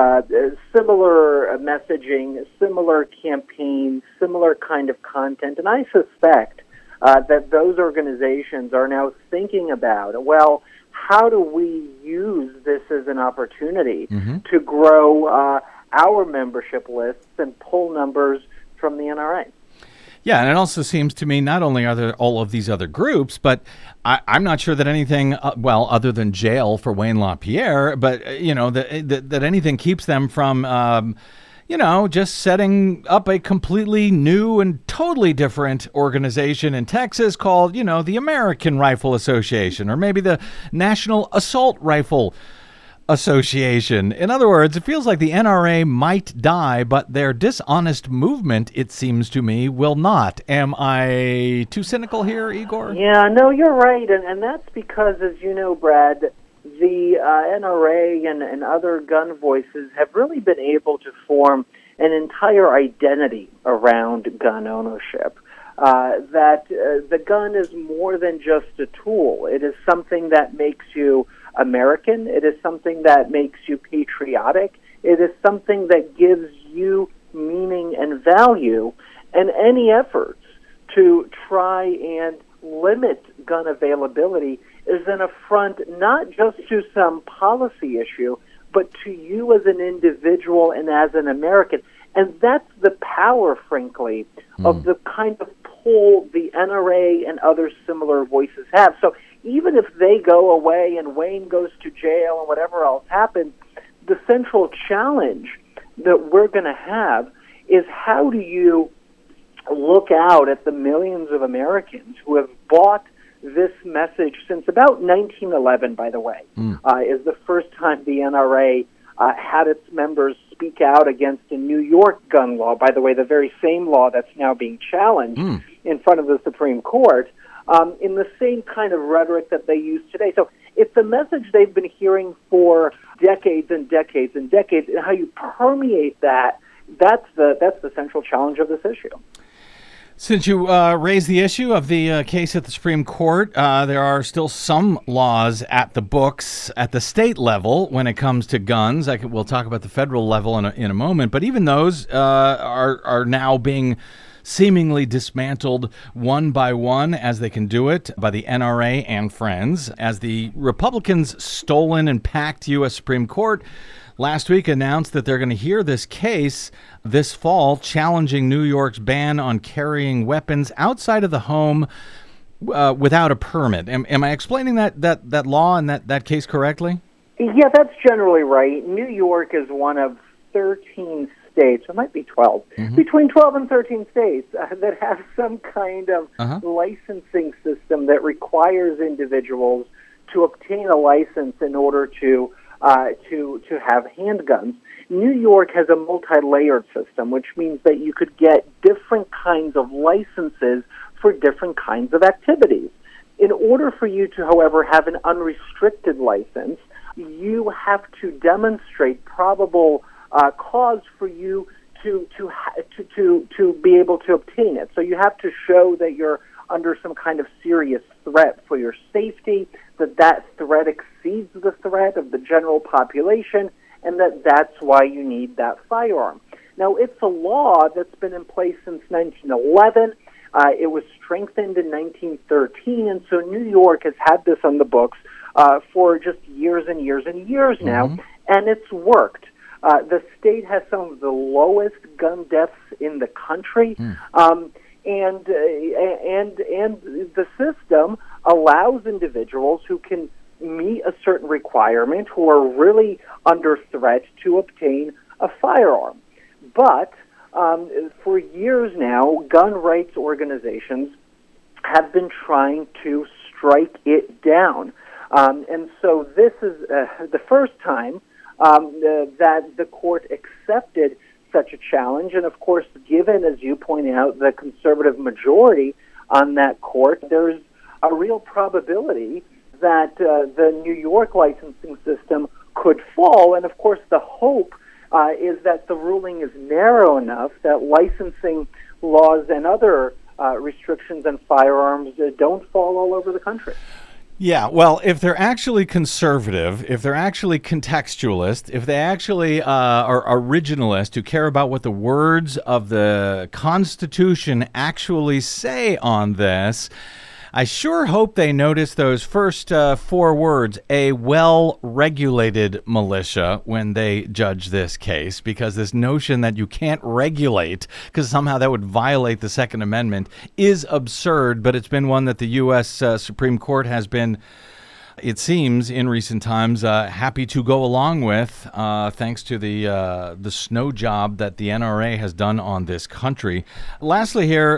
Speaker 7: similar messaging, similar campaigns, similar kind of content. And I suspect that those organizations are now thinking about, well, how do we use this as an opportunity to grow our membership lists and pull numbers from the NRA?
Speaker 2: Yeah, and it also seems to me not only are there all of these other groups, but I'm not sure that anything, other than jail for Wayne LaPierre, but, that anything keeps them from, just setting up a completely new and totally different organization in Texas called, the American Rifle Association, or maybe the National Assault Rifle Association. In other words, it feels like the NRA might die, but their dishonest movement, it seems to me, will not. Am I too cynical here, Igor?
Speaker 7: Yeah, no, you're right. And that's because, as you know, Brad, the NRA and other gun voices have really been able to form an entire identity around gun ownership. That the gun is more than just a tool. It is something that makes you American. It is something that makes you patriotic. It is something that gives you meaning and value. And any efforts to try and limit gun availability is an affront not just to some policy issue, but to you as an individual and as an American. And that's the power, frankly, of the kind of pull the NRA and other similar voices have. So even if they go away and Wayne goes to jail and whatever else happens, the central challenge that we're going to have is how do you look out at the millions of Americans who have bought this message since about 1911, by the way, is the first time the NRA had its members speak out against a New York gun law, by the way, the very same law that's now being challenged in front of the Supreme Court, in the same kind of rhetoric that they use today. So it's a message they've been hearing for decades and decades and decades, and how you permeate that, that's the central challenge of this issue.
Speaker 2: Since you raised the issue of the case at the Supreme Court, there are still some laws at the books at the state level when it comes to guns. We'll talk about the federal level in a moment, but even those are now being seemingly dismantled one by one, as they can do it, by the NRA and friends, as the Republicans' stolen and packed U.S. Supreme Court last week announced that they're going to hear this case this fall challenging New York's ban on carrying weapons outside of the home without a permit. Am I explaining that law and that case correctly?
Speaker 7: Yeah, that's generally right. New York is one of 13 states, it might be 12, between 12 and 13 states that have some kind of licensing system that requires individuals to obtain a license in order to have handguns. New York has a multi-layered system, which means that you could get different kinds of licenses for different kinds of activities. In order for you to, however, have an unrestricted license, you have to demonstrate probable cause for you to be able to obtain it. So you have to show that you're under some kind of serious threat for your safety, that threat exceeds the threat of the general population, and that's why you need that firearm. Now, it's a law that's been in place since 1911. It was strengthened in 1913, and so New York has had this on the books for just years and years and years now, and it's worked. The state has some of the lowest gun deaths in the country, and the system allows individuals who can meet a certain requirement, who are really under threat, to obtain a firearm. But for years now, gun rights organizations have been trying to strike it down. And so this is the first time that the court accepted such a challenge. And of course, given, as you point out, the conservative majority on that court, there's a real probability that the New York licensing system could fall. And of course, the hope is that the ruling is narrow enough that licensing laws and other restrictions on firearms don't fall all over the country.
Speaker 2: Yeah, well, if they're actually conservative, if they're actually contextualist, if they actually are originalist, who care about what the words of the Constitution actually say on this, I sure hope they notice those first 4 words, a well-regulated militia, when they judge this case, because this notion that you can't regulate, because somehow that would violate the Second Amendment, is absurd, but it's been one that the U.S. Supreme Court has been, it seems, in recent times, happy to go along with, thanks to the snow job that the NRA has done on this country. Lastly here,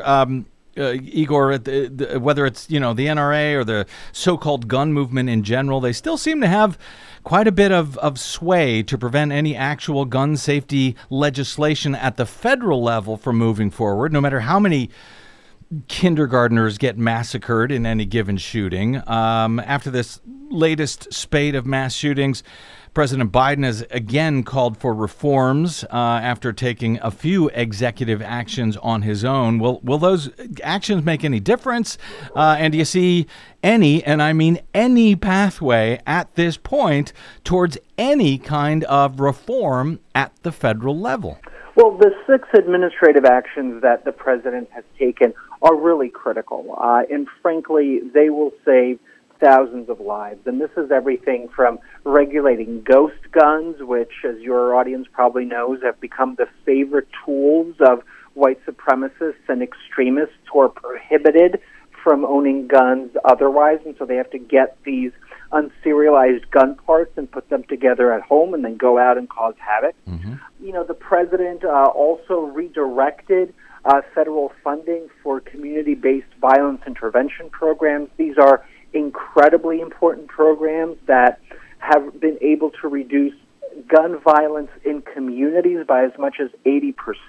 Speaker 2: Igor, whether it's, the NRA or the so-called gun movement in general, they still seem to have quite a bit of sway to prevent any actual gun safety legislation at the federal level from moving forward, no matter how many kindergartners get massacred in any given shooting. After this latest spate of mass shootings, President Biden has again called for reforms after taking a few executive actions on his own. Will those actions make any difference? And do you see any, and I mean any, pathway at this point towards any kind of reform at the federal level?
Speaker 7: Well, the 6 administrative actions that the president has taken are really critical. And frankly, they will save thousands of lives. And this is everything from regulating ghost guns, which, as your audience probably knows, have become the favorite tools of white supremacists and extremists who are prohibited from owning guns otherwise. And so they have to get these unserialized gun parts and put them together at home and then go out and cause havoc. The president also redirected federal funding for community-based violence intervention programs. These are incredibly important programs that have been able to reduce gun violence in communities by as much as 80%.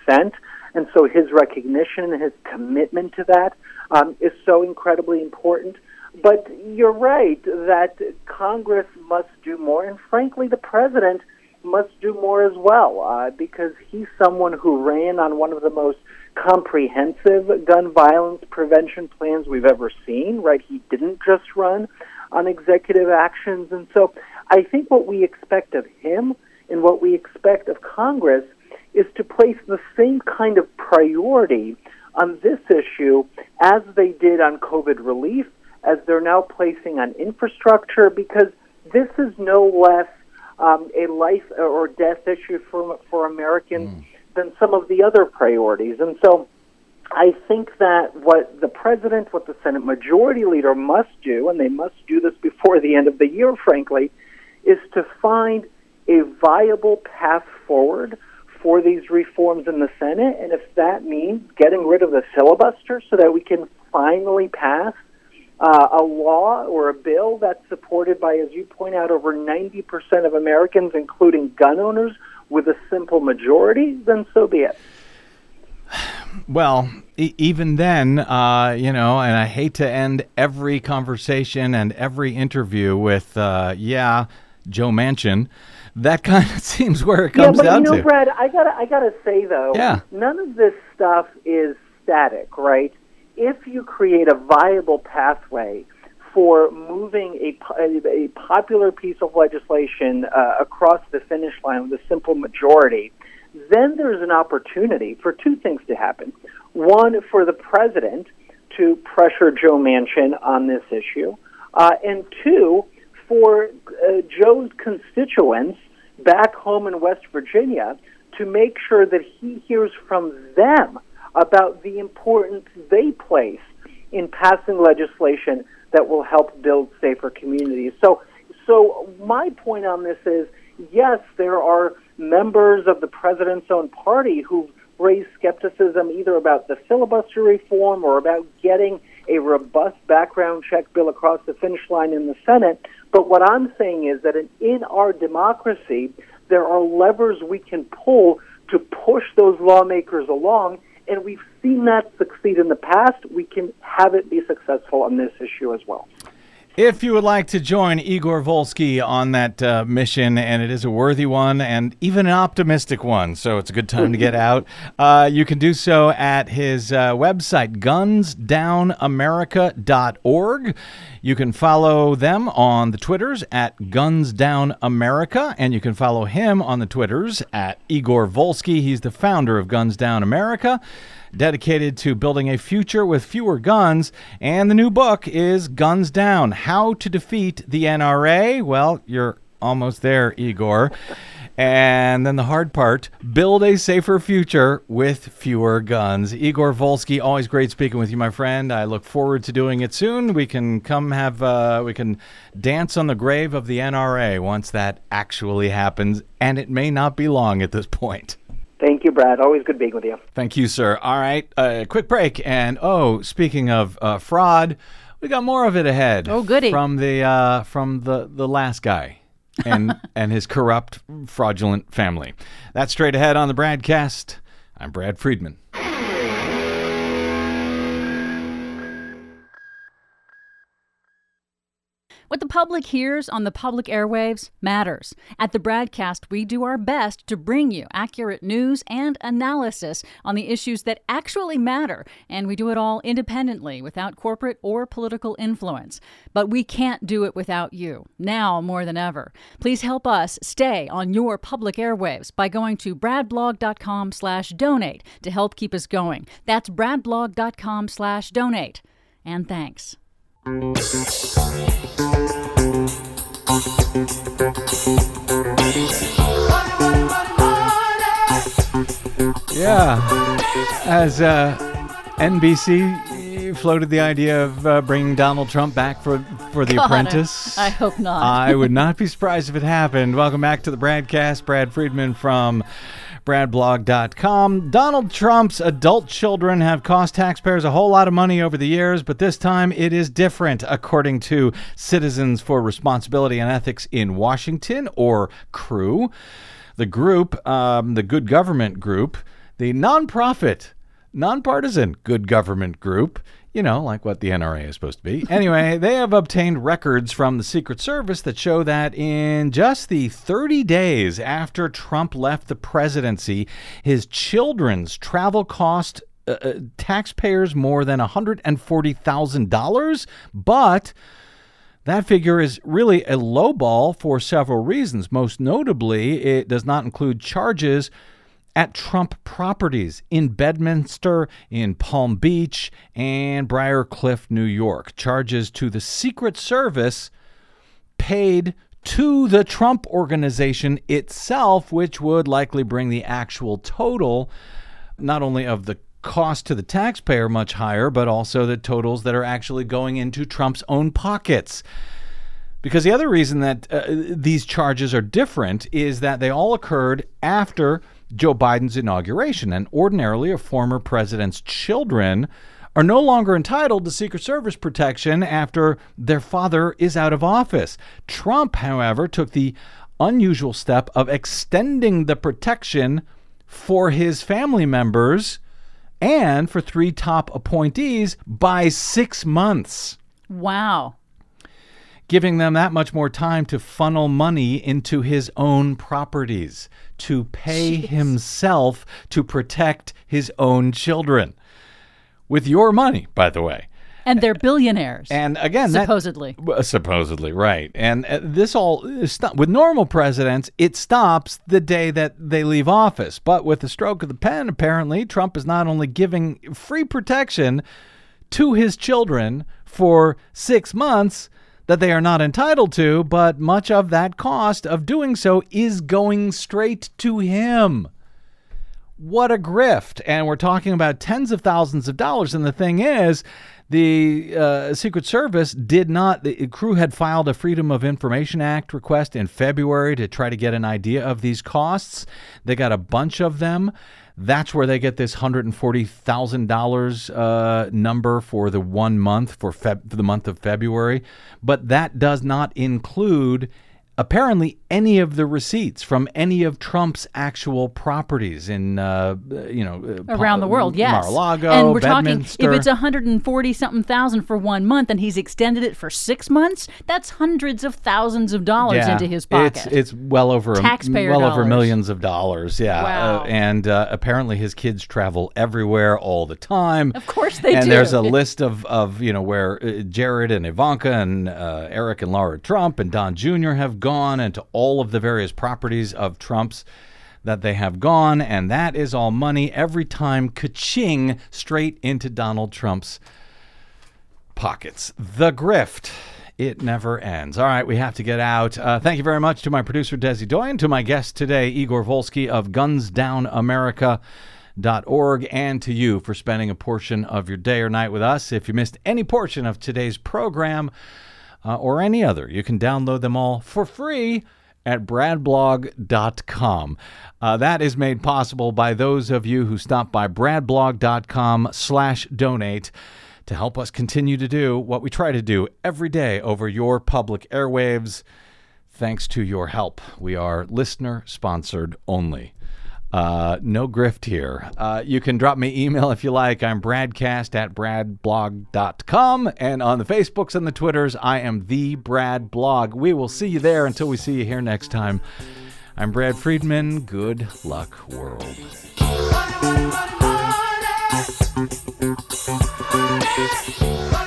Speaker 7: And so his recognition and his commitment to that is so incredibly important. But you're right that Congress must do more, and frankly, the president must do more as well, because he's someone who ran on one of the most comprehensive gun violence prevention plans we've ever seen, right? He didn't just run on executive actions. And so I think what we expect of him and what we expect of Congress is to place the same kind of priority on this issue as they did on COVID relief, as they're now placing on infrastructure, because this is no less a life or death issue for Americans than some of the other priorities. And so I think that what the president, what the Senate Majority Leader must do, and they must do this before the end of the year, frankly, is to find a viable path forward for these reforms in the Senate. And if that means getting rid of the filibuster so that we can finally pass a law or a bill that's supported by, as you point out, over 90% of Americans, including gun owners, with a simple majority, then so be it.
Speaker 2: Well, even then, and I hate to end every conversation and every interview with, Joe Manchin. That kind of seems where it comes down to.
Speaker 7: Brad, I gotta say though, none of this stuff is static, right? If you create a viable pathway for moving a popular piece of legislation across the finish line with a simple majority, then there's an opportunity for two things to happen. One, for the president to pressure Joe Manchin on this issue, and two, for Joe's constituents back home in West Virginia to make sure that he hears from them about the importance they place in passing legislation that will help build safer communities. So my point on this is, yes, there are members of the president's own party who've raised skepticism either about the filibuster reform or about getting a robust background check bill across the finish line in the Senate. But what I'm saying is that in our democracy, there are levers we can pull to push those lawmakers along, and we've seen that succeed in the past. We can have it be successful on this issue as well.
Speaker 2: If you would like to join Igor Volsky on that mission, and it is a worthy one and even an optimistic one, so it's a good time to get out, you can do so at his website, gunsdownamerica.org. You can follow them on the Twitters at gunsdownamerica, and you can follow him on the Twitters at Igor Volsky. He's the founder of Guns Down America, dedicated to building a future with fewer guns. And the new book is Guns Down, How to Defeat the NRA. Well, you're almost there, Igor. And then the hard part, build a safer future with fewer guns. Igor Volsky, always great speaking with you, my friend. I look forward to doing it soon. We can we can dance on the grave of the NRA once that actually happens. And it may not be long at this point.
Speaker 7: Thank you, Brad. Always good being with you.
Speaker 2: Thank you, sir. All right, quick break. And, speaking of fraud, we got more of it ahead.
Speaker 4: Oh, goody.
Speaker 2: From the last guy and his corrupt, fraudulent family. That's straight ahead on the Bradcast. I'm Brad Friedman.
Speaker 4: What the public hears on the public airwaves matters. At the Bradcast, we do our best to bring you accurate news and analysis on the issues that actually matter, and we do it all independently, without corporate or political influence. But we can't do it without you, now more than ever. Please help us stay on your public airwaves by going to bradblog.com/donate to help keep us going. That's bradblog.com/donate. And thanks.
Speaker 2: Yeah, as NBC floated the idea of bringing Donald Trump back for The Apprentice.
Speaker 4: I hope not.
Speaker 2: I would not be surprised if it happened. Welcome back to the Bradcast. Brad Friedman from bradblog.com. Donald Trump's adult children have cost taxpayers a whole lot of money over the years, but this time it is different, according to Citizens for Responsibility and Ethics in Washington, or CREW. The group, the Good Government Group, the nonprofit, nonpartisan Good Government Group, you know, like what the NRA is supposed to be. Anyway, they have obtained records from the Secret Service that show that in just the 30 days after Trump left the presidency, his children's travel cost taxpayers more than $140,000, but that figure is really a lowball for several reasons. Most notably, it does not include charges at Trump properties in Bedminster, in Palm Beach, and Briarcliff, New York. Charges to the Secret Service paid to the Trump organization itself, which would likely bring the actual total not only of the cost to the taxpayer much higher, but also the totals that are actually going into Trump's own pockets. Because the other reason that these charges are different is that they all occurred after Joe Biden's inauguration, and ordinarily a former president's children are no longer entitled to Secret Service protection after their father is out of office. Trump, however, took the unusual step of extending the protection for his family members and for 3 top appointees by 6 months.
Speaker 4: Wow.
Speaker 2: Giving them that much more time to funnel money into his own properties, to pay himself to protect his own children. With your money, by the way.
Speaker 4: And they're billionaires.
Speaker 2: And again,
Speaker 4: supposedly.
Speaker 2: Supposedly, right. And this all, with normal presidents, it stops the day that they leave office. But with the stroke of the pen, apparently, Trump is not only giving free protection to his children for 6 months that they are not entitled to, but much of that cost of doing so is going straight to him. What a grift. And we're talking about tens of thousands of dollars. And the thing is, the Secret Service did not, the crew had filed a Freedom of Information Act request in February to try to get an idea of these costs. They got a bunch of them. That's where they get this $140,000 number for the 1 month, for the month of February. But that does not include apparently any of the receipts from any of Trump's actual properties in,
Speaker 4: around the world, yes.
Speaker 2: Mar-a-Lago,
Speaker 4: and we're
Speaker 2: Bedminster.
Speaker 4: talking, if it's 140-something thousand for 1 month and he's extended it for 6 months, that's hundreds of thousands of dollars into his pocket.
Speaker 2: It's well over
Speaker 4: taxpayer
Speaker 2: over millions of dollars, yeah.
Speaker 4: Wow.
Speaker 2: And apparently his kids travel everywhere all the time.
Speaker 4: Of course they do.
Speaker 2: And there's a list of where Jared and Ivanka and Eric and Laura Trump and Don Jr. have gone, and to all of the various properties of Trump's that they have gone, and that is all money every time ka-ching straight into Donald Trump's pockets. The grift. It never ends. All right, we have to get out. Thank you very much to my producer, Desi Doyen, to my guest today, Igor Volsky of GunsDownAmerica.org, and to you for spending a portion of your day or night with us. If you missed any portion of today's program, or any other, you can download them all for free at bradblog.com. That is made possible by those of you who stop by bradblog.com/donate to help us continue to do what we try to do every day over your public airwaves. Thanks to your help, we are listener-sponsored only. No grift here. You can drop me email if you like. I'm bradcast@bradblog.com. And on the Facebooks and the Twitters, I am the Brad Blog. We will see you there until we see you here next time. I'm Brad Friedman. Good luck, world.
Speaker 3: Money.